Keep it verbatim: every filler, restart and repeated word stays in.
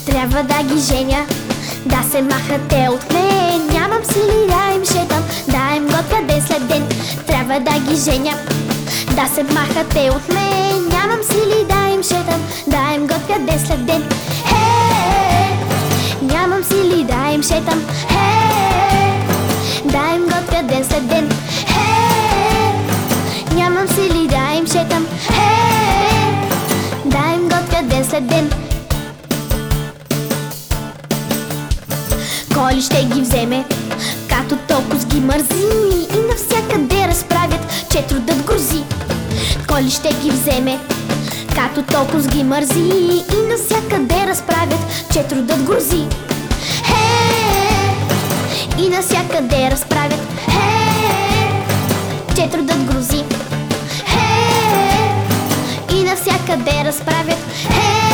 трябва да ги женя, да се махат те от мен. Нямам сили да им шетам, да им готвя ден след ден. Трябва да ги женя, да се махат те от мен. Нямам сили да им шетам, да им готвя ден след ден. Хей, нямам сили да им шетам, хей, да им готвя ден след ден. Хей, нямам сили да им шетам, хей, да им готвя ден след ден. Коли ще ги вземе, като толкова ги мързи и навсякъде разправят, че трудът грози. Коли ще ги вземе, като толкова ги мързи и навсякъде разправят, че трудът грози. Хей, и навсякъде разправят, хей, че трудът грози. Хей, и навсякъде разправят, хей.